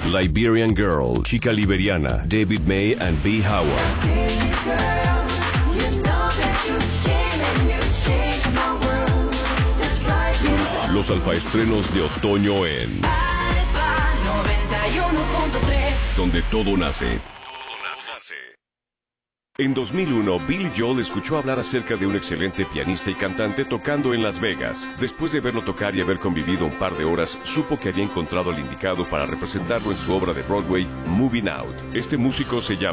Liberian Girl, Chica Liberiana, David May and B. Howard. Los alfaestrenos de otoño en Alfa 91.3, donde todo nace. En 2001, Billy Joel escuchó hablar acerca de un excelente pianista y cantante tocando en Las Vegas. Después de verlo tocar y haber convivido un par de horas, supo que había encontrado al indicado para representarlo en su obra de Broadway, Moving Out. Este músico se llama